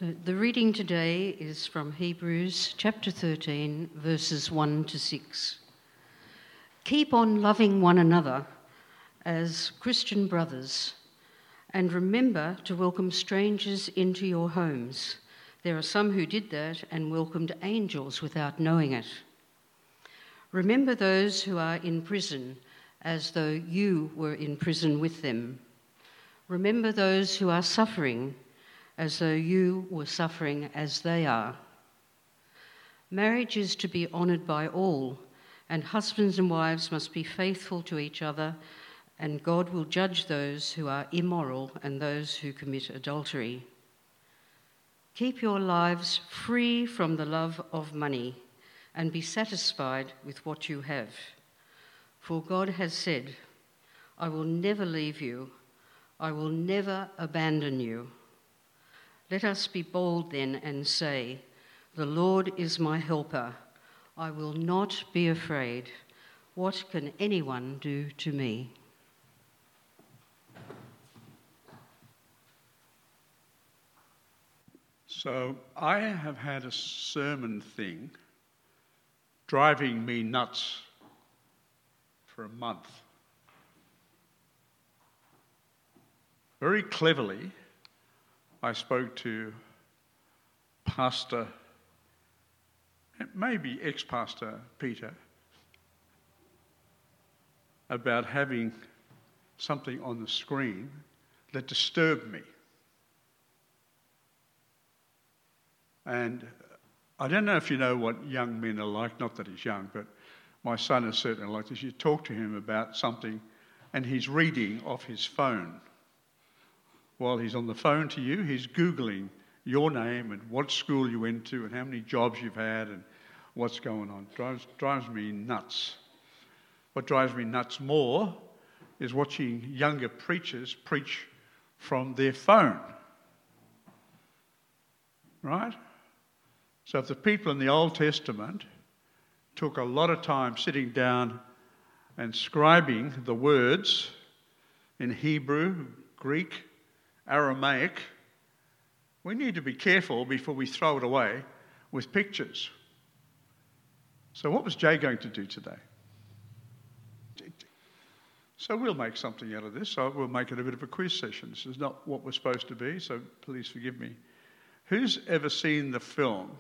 So the reading today is from Hebrews chapter 13, verses 1 to 6. Keep on loving one another as Christian brothers, and remember to welcome strangers into your homes. There are some who did that and welcomed angels without knowing it. Remember those who are in prison as though you were in prison with them. Remember those who are suffering as though you were suffering as they are. Marriage is to be honoured by all, and husbands and wives must be faithful to each other, and God will judge those who are immoral and those who commit adultery. Keep your lives free from the love of money, and be satisfied with what you have. For God has said, I will never leave you, I will never abandon you. Let us be bold then and say, the Lord is my helper. I will not be afraid. What can anyone do to me? So I have had a sermon thing driving me nuts for a month. Very cleverly, I spoke to Pastor, maybe ex-Pastor Peter, about having something on the screen that disturbed me. And I don't know if you know what young men are like, not that he's young, but my son is certainly like this. You talk to him about something and he's reading off his phone. While he's on the phone to you, he's Googling your name and what school you went to and how many jobs you've had and what's going on. Drives me nuts. What drives me nuts more is watching younger preachers preach from their phone. Right? So if the people in the Old Testament took a lot of time sitting down and scribing the words in Hebrew, Greek, Aramaic, we need to be careful before we throw it away with pictures. So what was Jay going to do today? So we'll make something out of this. So we'll make it a bit of a quiz session. This is not what we're supposed to be, so please forgive me. Who's ever seen the film,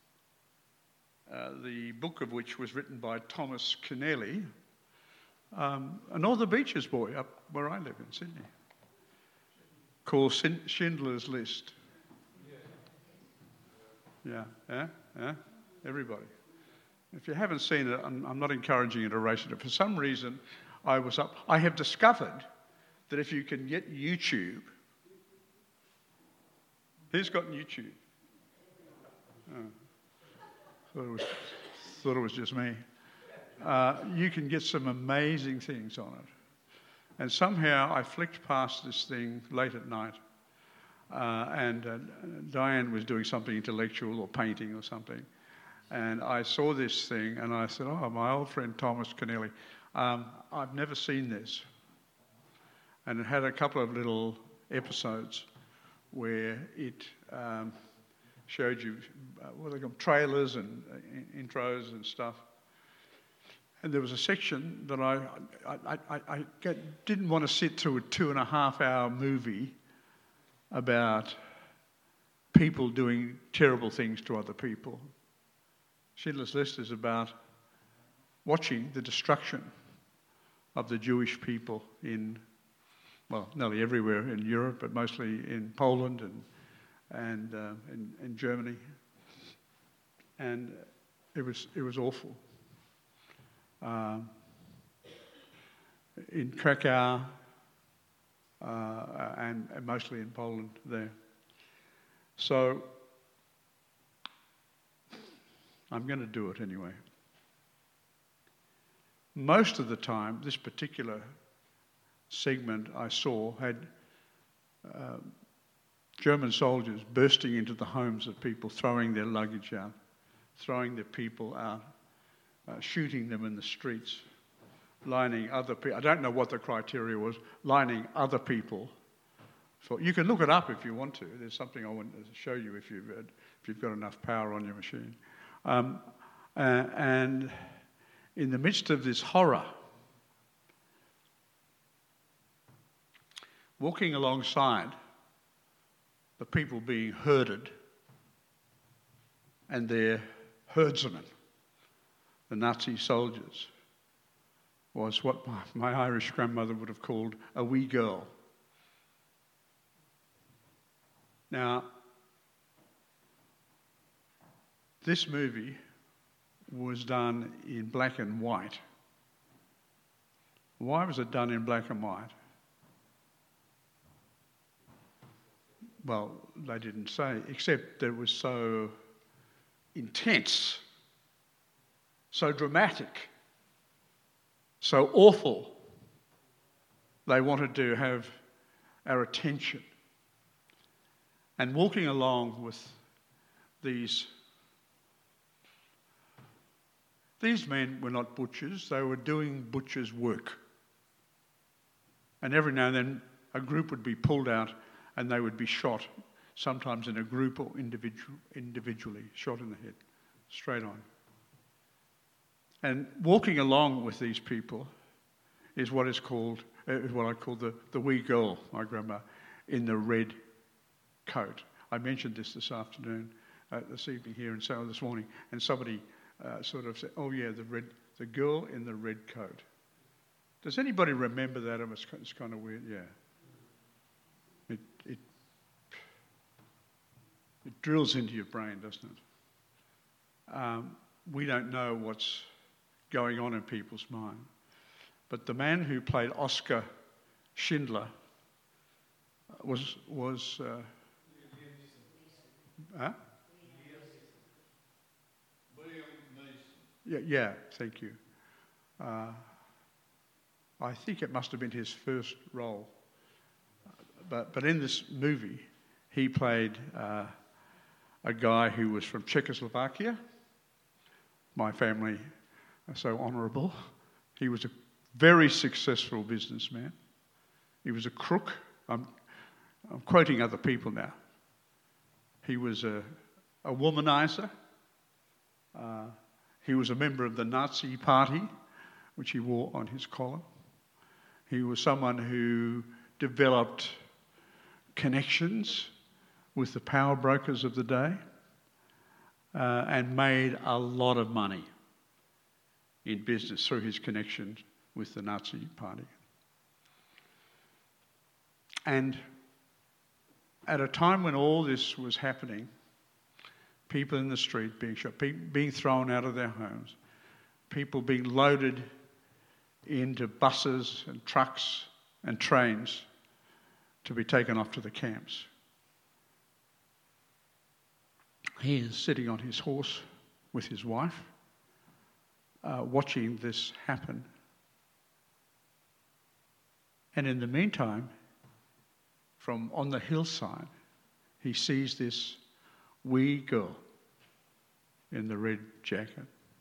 the book of which was written by Thomas Keneally, a Northern Beaches boy up where I live in Sydney, called Schindler's List? Yeah, everybody. If you haven't seen it, I'm not encouraging you to race it. For some reason, I have discovered that if you can get YouTube, who's got YouTube? Oh, thought it was just me. You can get some amazing things on it. And somehow I flicked past this thing late at night, and Diane was doing something intellectual or painting or something, and I saw this thing and I said, oh, my old friend Thomas Keneally, I've never seen this. And it had a couple of little episodes where it showed you what they call trailers and intros and stuff. And there was a section that I didn't want to sit through a 2.5-hour movie about people doing terrible things to other people. Schindler's List is about watching the destruction of the Jewish people in, well, nearly everywhere in Europe, but mostly in Poland and in Germany. And it was awful. In Krakow and mostly in Poland there. So I'm going to do it anyway. Most of the time, this particular segment I saw had German soldiers bursting into the homes of people, throwing their luggage out, throwing their people out, shooting them in the streets, lining other people. I don't know what the criteria was, lining other people You can look it up if you want to. There's something I want to show you if you've got enough power on your machine. And in the midst of this horror, walking alongside the people being herded and their herdsmen, the Nazi soldiers, was what my Irish grandmother would have called a wee girl. Now, this movie was done in black and white. Why was it done in black and white? Well, they didn't say, except that it was so intense, so dramatic, so awful. They wanted to have our attention. And walking along with these men were not butchers, they were doing butchers' work. And every now and then a group would be pulled out and they would be shot, sometimes in a group or individually, shot in the head, straight on. And walking along with these people is what I call the wee girl, my grandma, in the red coat. I mentioned this afternoon, this evening here in Sale this morning, and somebody sort of said, "Oh yeah, the girl in the red coat." Does anybody remember that? It's kind of weird, yeah. It drills into your brain, doesn't it? We don't know what's going on in people's mind, but the man who played Oskar Schindler was huh? Yeah, thank you. I think it must have been his first role. But in this movie, he played a guy who was from Czechoslovakia. My family are so honourable. He was a very successful businessman. He was a crook. I'm quoting other people now. He was a womanizer. He was a member of the Nazi Party, which he wore on his collar. He was someone who developed connections with the power brokers of the day and made a lot of money in business through his connections with the Nazi Party. And at a time when all this was happening, people in the street being shot, being thrown out of their homes, people being loaded into buses and trucks and trains to be taken off to the camps. He is sitting on his horse with his wife, watching this happen. And in the meantime, from on the hillside, he sees this wee girl in the red jacket.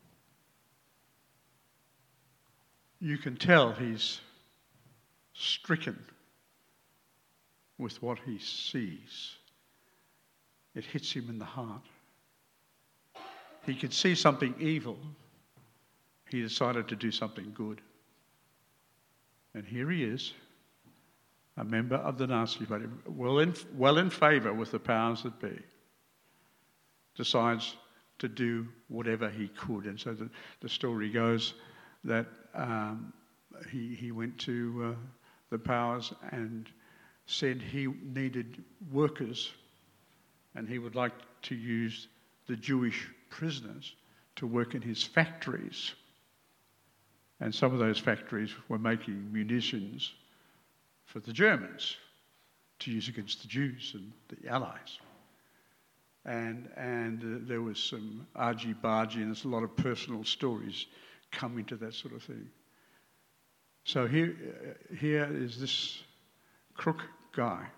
You can tell he's stricken with what he sees. It hits him in the heart. He could see something evil. He decided to do something good. And here he is, a member of the Nazi Party, well in favour with the powers that be, decides to do whatever he could. And so the story goes that he went to the powers and said he needed workers and he would like to use the Jewish prisoners to work in his factories. And some of those factories were making munitions for the Germans to use against the Jews and the Allies. And there was some argy-bargy and there's a lot of personal stories come into that sort of thing. So here is this crook guy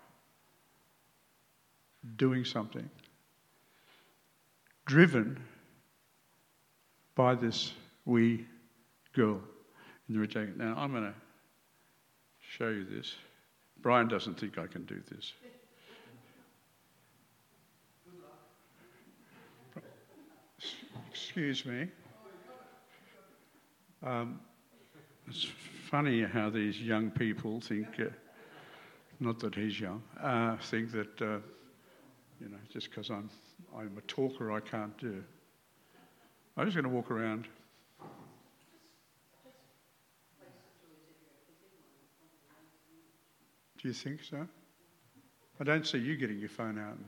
doing something, driven by this wee girl in the red jacket. Now I'm going to show you this. Brian doesn't think I can do this. Excuse me. It's funny how these young people think, not that he's young, think that, just because I'm a talker, I can't do. I'm just going to walk around. Do you think so? I don't see you getting your phone out.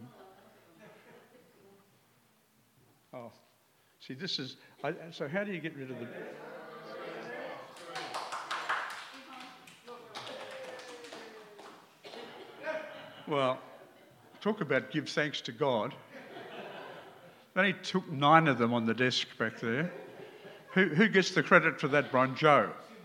Oh, see, this is... so how do you get rid of the... Well, talk about give thanks to God. Then he took 9 of them on the desk back there. Who gets the credit for that, Brian? Joe.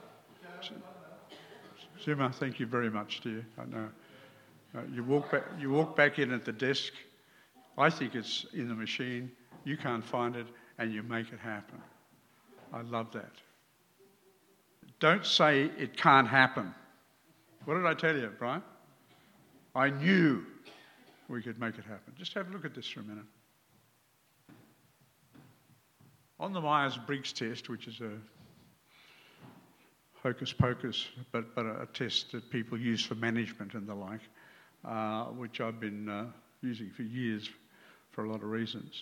Zuma, thank you very much to you. I know. You walk back in at the desk. I think it's in the machine. You can't find it, and you make it happen. I love that. Don't say it can't happen. What did I tell you, Brian? I knew we could make it happen. Just have a look at this for a minute. On the Myers-Briggs test, which is a hocus pocus, but a test that people use for management and the like, which I've been using for years for a lot of reasons.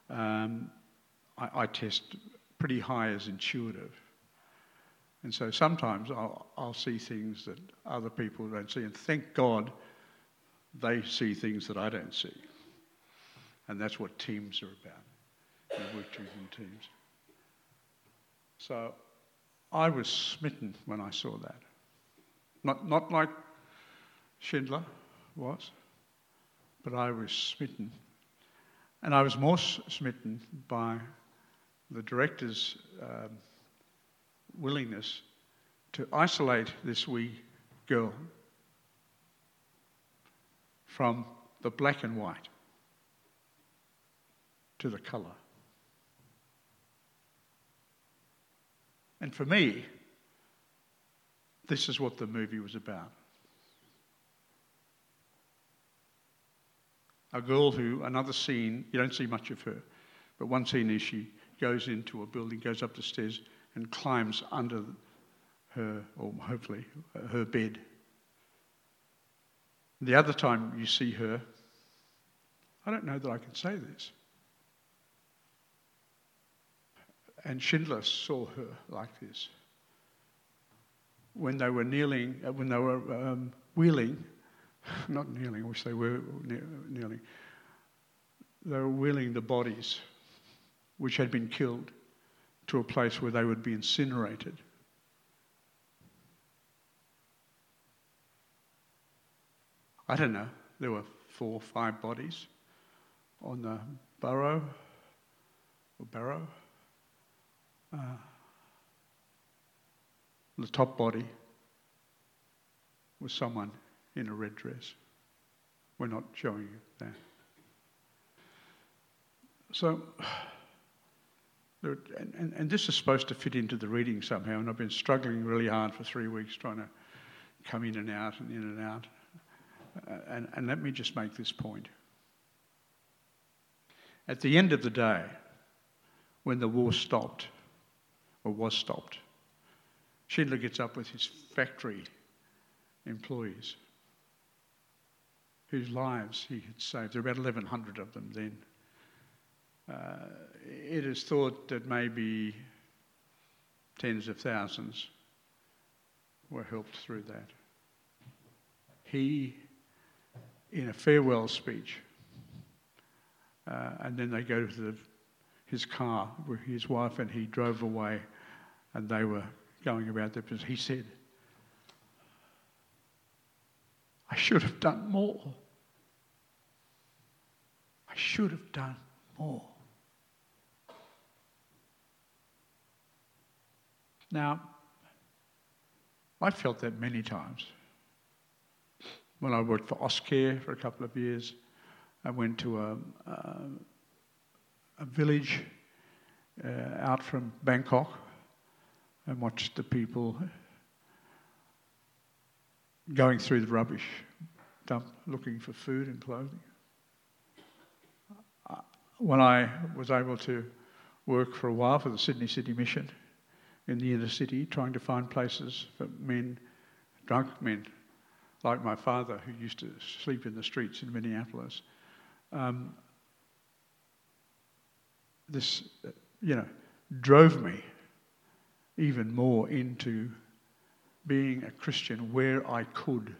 I test pretty high as intuitive. And so sometimes I'll see things that other people don't see, and thank God they see things that I don't see. And that's what teams are about. You work in teams. So I was smitten when I saw that. Not like Schindler was, but I was smitten. And I was more smitten by the director's willingness to isolate this wee girl from the black and white to the colour. And for me, this is what the movie was about. A girl who, another scene, you don't see much of her, but one scene is she goes into a building, goes up the stairs and climbs under her, or hopefully, her bed. The other time you see her, I don't know that I can say this. And Schindler saw her like this. When they were kneeling, wheeling, not kneeling, I wish they were kneeling, they were wheeling the bodies which had been killed to a place where they would be incinerated. I don't know, there were 4 or 5 bodies on the barrow. The top body was someone in a red dress. We're not showing you that. So, and this is supposed to fit into the reading somehow, and I've been struggling really hard for 3 weeks trying to come in and out and in and out. And let me just make this point. At the end of the day, when the war stopped, or was stopped, Schindler gets up with his factory employees whose lives he had saved. There were about 1,100 of them then. It is thought that maybe tens of thousands were helped through that. He, in a farewell speech, and then they go to his car with his wife, and he drove away, and they were going about their business. He said, I should have done more. I should have done more. Now, I felt that many times. When I worked for Oscare for a couple of years, I went to a village out from Bangkok and watched the people going through the rubbish dump looking for food and clothing. When I was able to work for a while for the Sydney City Mission in the inner city, trying to find places for men, drunk men, like my father, who used to sleep in the streets in Minneapolis. This, drove me even more into being a Christian where I could.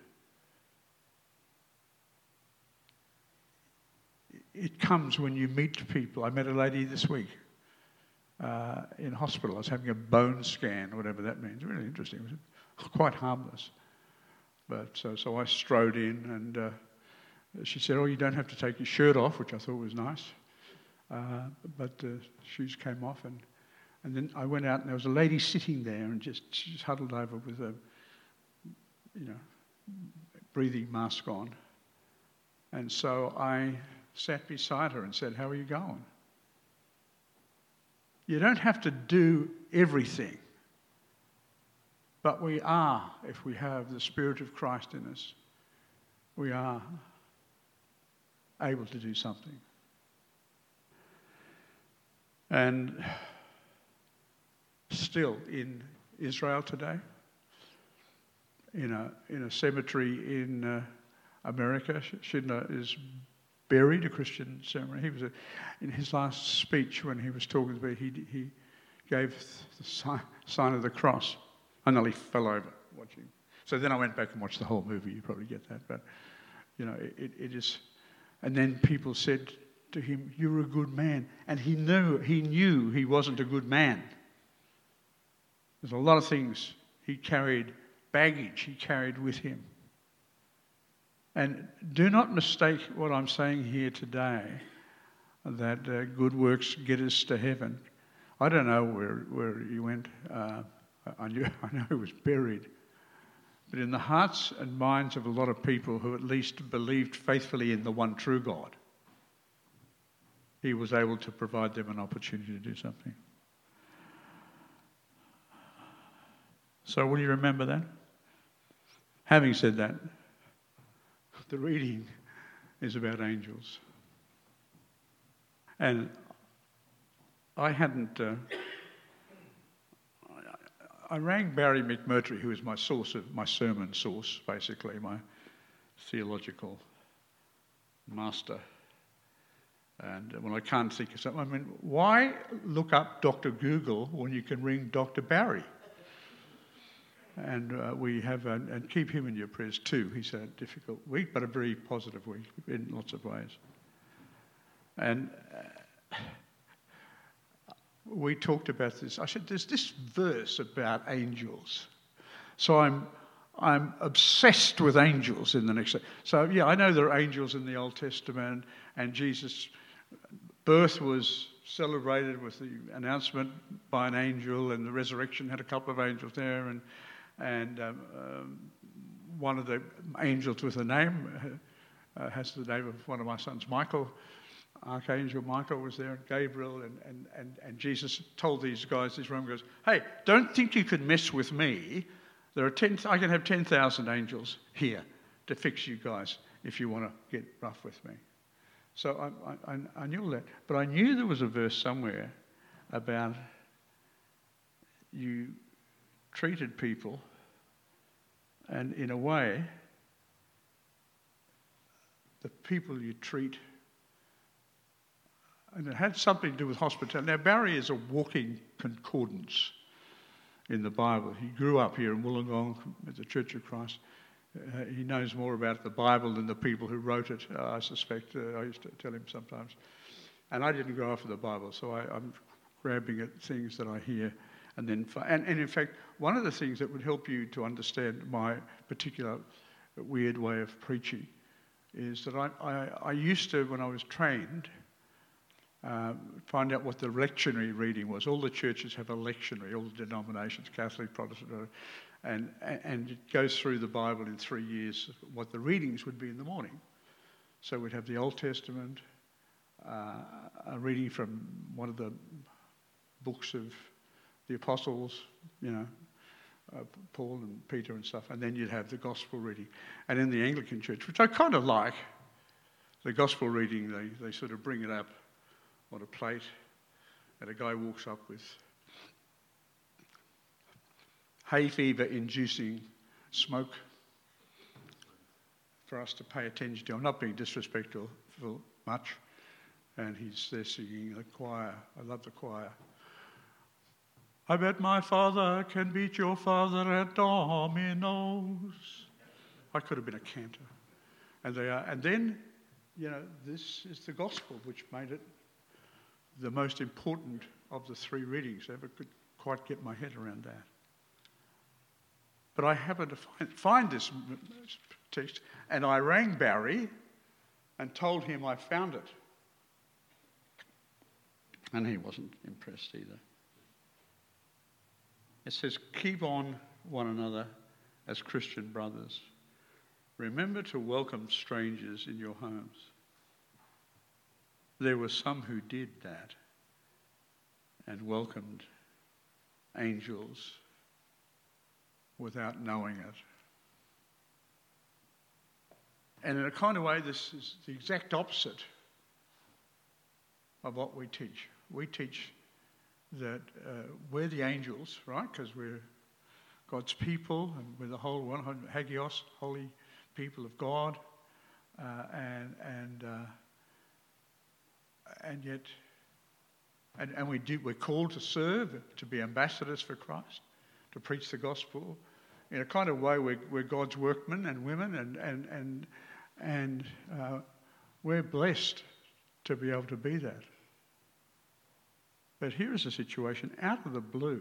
It comes when you meet people. I met a lady this week in hospital. I was having a bone scan, or whatever that means. Really interesting. It was quite harmless. But so I strode in, and she said, "Oh, you don't have to take your shirt off," which I thought was nice. But the shoes came off, and then I went out, and there was a lady sitting there, and she's huddled over with a, breathing mask on. And so I sat beside her and said, "How are you going?" You don't have to do everything, but we are, if we have the Spirit of Christ in us, we are able to do something. And still in Israel today, in a cemetery in America, Schindler is buried, a Christian ceremony. He was in his last speech when he was talking to me, he gave the sign of the cross. I nearly fell over watching. So then I went back and watched the whole movie. You probably get that, but it is. And then people said to him, "You're a good man," and he knew he wasn't a good man. There's a lot of things he carried, baggage he carried with him. And do not mistake what I'm saying here today, that good works get us to heaven. I don't know where he went. I know he was buried. But in the hearts and minds of a lot of people who at least believed faithfully in the one true God, he was able to provide them an opportunity to do something. So will you remember that? Having said that, the reading is about angels. And I hadn't... I rang Barry McMurtry, who is my sermon source, basically, my theological master. And when I can't think of something, why look up Dr. Google when you can ring Dr. Barry? And we have, and keep him in your prayers too. He's had a difficult week, but a very positive week in lots of ways. And we talked about this. I said, there's this verse about angels. So I'm obsessed with angels in the next. So yeah, I know there are angels in the Old Testament, and Jesus' birth was celebrated with the announcement by an angel, and the resurrection had a couple of angels there, and one of the angels with a name has the name of one of my sons, Michael. Archangel Michael was there, and Gabriel, and Jesus told these guys, this Roman goes, "Hey, don't think you can mess with me. I can have 10,000 angels here to fix you guys if you want to get rough with me." So I knew that, but I knew there was a verse somewhere about you treated people, and in a way, the people you treat, and it had something to do with hospitality. Now, Barry is a walking concordance in the Bible. He grew up here in Wollongong at the Church of Christ. He knows more about the Bible than the people who wrote it, I suspect. I used to tell him sometimes. And I didn't grow up with the Bible, so I'm grabbing at things that I hear. And in fact, one of the things that would help you to understand my particular weird way of preaching is that I used to, when I was trained, find out what the lectionary reading was. All the churches have a lectionary, all the denominations, Catholic, Protestant, and it goes through the Bible in 3 years, what the readings would be in the morning. So we'd have the Old Testament, a reading from one of the books of the Apostles, Paul and Peter and stuff, and then you'd have the Gospel reading. And in the Anglican Church, which I kind of like, the Gospel reading, they sort of bring it up on a plate, and a guy walks up with hay fever inducing smoke for us to pay attention to. I'm not being disrespectful much. And he's there singing the choir. I love the choir. I bet my father can beat your father at dominoes. I could have been a cantor. And they are. And then, this is the gospel, which made it the most important of the three readings. I never could quite get my head around that. But I happened to find this text, and I rang Barry and told him I found it. And he wasn't impressed either. It says, keep on one another as Christian brothers. Remember to welcome strangers in your homes. There were some who did that and welcomed angels without knowing it. And in a kind of way, this is the exact opposite of what we teach. We teach that we're the angels, right? Because we're God's people, and we're the whole one, hagios, holy people of God, and yet, we're called to serve, to be ambassadors for Christ, to preach the gospel. In a kind of way, we're God's workmen and women, and we're blessed to be able to be that. But here is a situation out of the blue.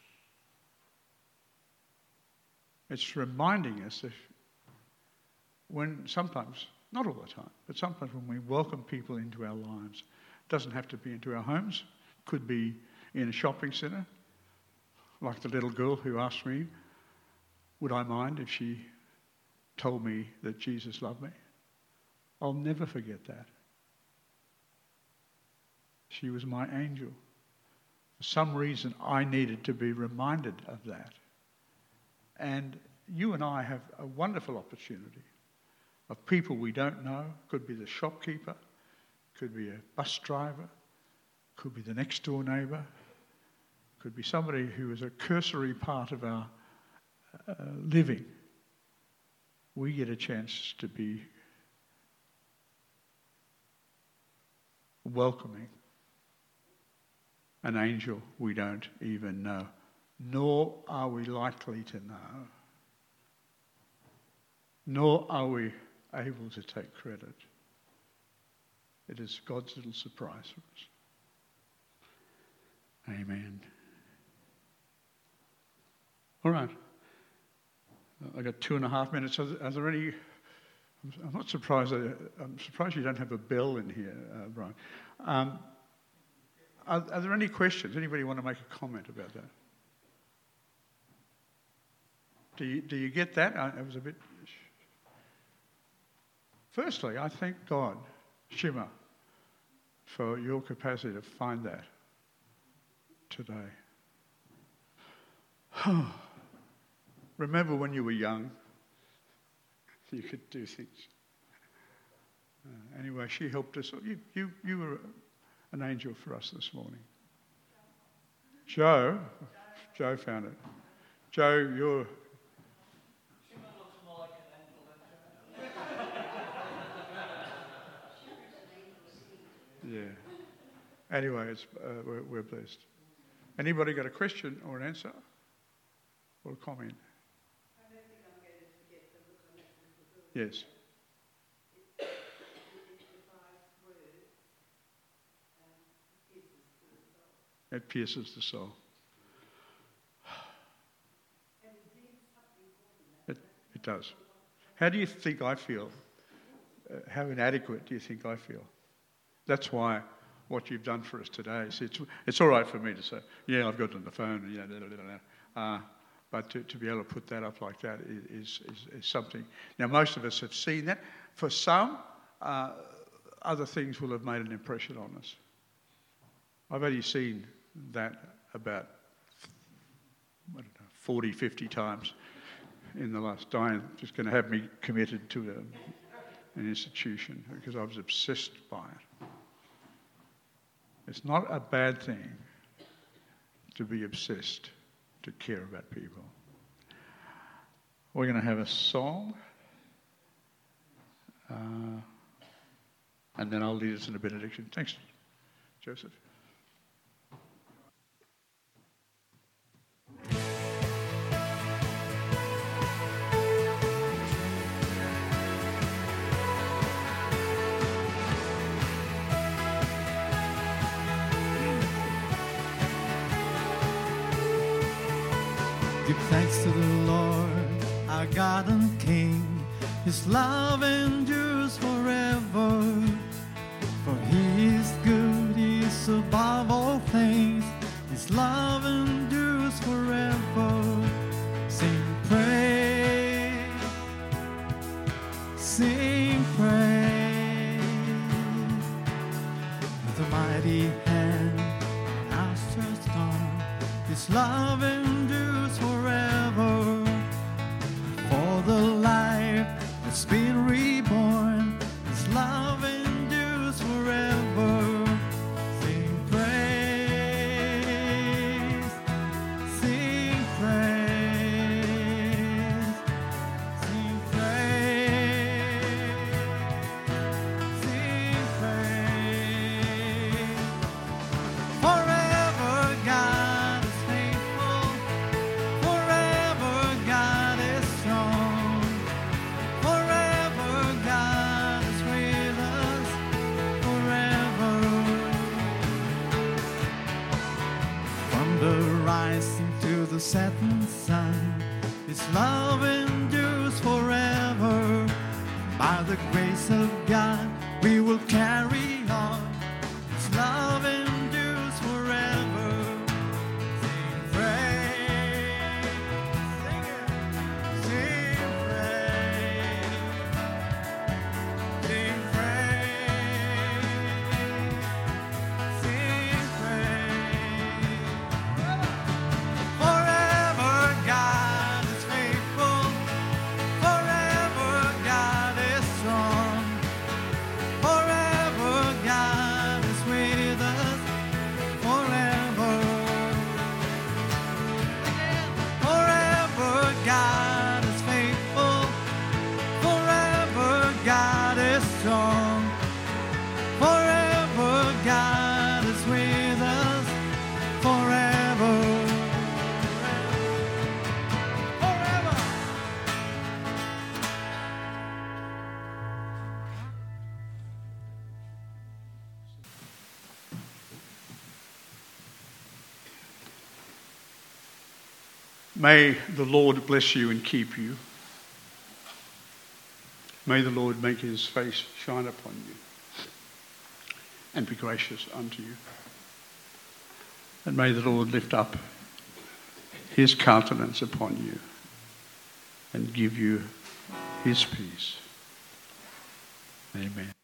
It's reminding us that when sometimes, not all the time, but sometimes when we welcome people into our lives, it doesn't have to be into our homes, could be in a shopping centre, like the little girl who asked me, would I mind if she told me that Jesus loved me? I'll never forget that. She was my angel. For some reason, I needed to be reminded of that. And you and I have a wonderful opportunity of people we don't know. Could be the shopkeeper, could be a bus driver, could be the next door neighbour, could be somebody who is a cursory part of our living. We get a chance to be welcoming an angel we don't even know, nor are we likely to know, nor are we able to take credit. It is God's little surprise for us. Amen. All right. I got 2.5 minutes. Are there any? I'm not surprised. I'm surprised you don't have a bell in here, Brian. Are there any questions? Anybody want to make a comment about that? Do you get that? It was a bit. Firstly, I thank God, Shima, for your capacity to find that today. Remember when you were young, you could do things. Anyway, she helped us. You were an angel for us this morning. Joe found it. Joe, you're... Yeah. Anyway, we're blessed. Anybody got a question or an answer or a comment? I don't think I'm going to forget the look on that little girl. Yes. It pierces the soul. It does. How do you think I feel? How inadequate do you think I feel? That's why what you've done for us today. It's all right for me to say, yeah, I've got it on the phone, but to be able to put that up like that is something. Now, most of us have seen that. For some, other things will have made an impression on us. I've only seen that about 40, 50 times in the last. Diane just going to have me committed to an institution because I was obsessed by it. It's not a bad thing to be obsessed, to care about people. We're going to have a song, and then I'll lead us in a benediction. Thanks, Joseph. Give thanks to the Lord, our God and King. His love endures forever. For He is good, He is above all things. His love endures forever. Sing praise, sing praise. With a mighty hand outstretched arm, His love endures forever. For the life that's been reborn, His love endures forever. Sing praise, sing praise, sing praise, sing praise. Forever God is faithful, forever God is strong, forever God is with us, forever. From the rising to the setting sun, His love endures forever. By the grace of God, we will carry on. His love endures forever. Sing praise, sing it, sing praise, sing praise, sing praise. Forever God is faithful, forever God is strong, forever God is with us, forever. Again. Forever God is faithful, forever God is strong, forever God is with us, forever. Forever. May the Lord bless you and keep you. May the Lord make His face shine upon you and be gracious unto you. And may the Lord lift up His countenance upon you and give you His peace. Amen.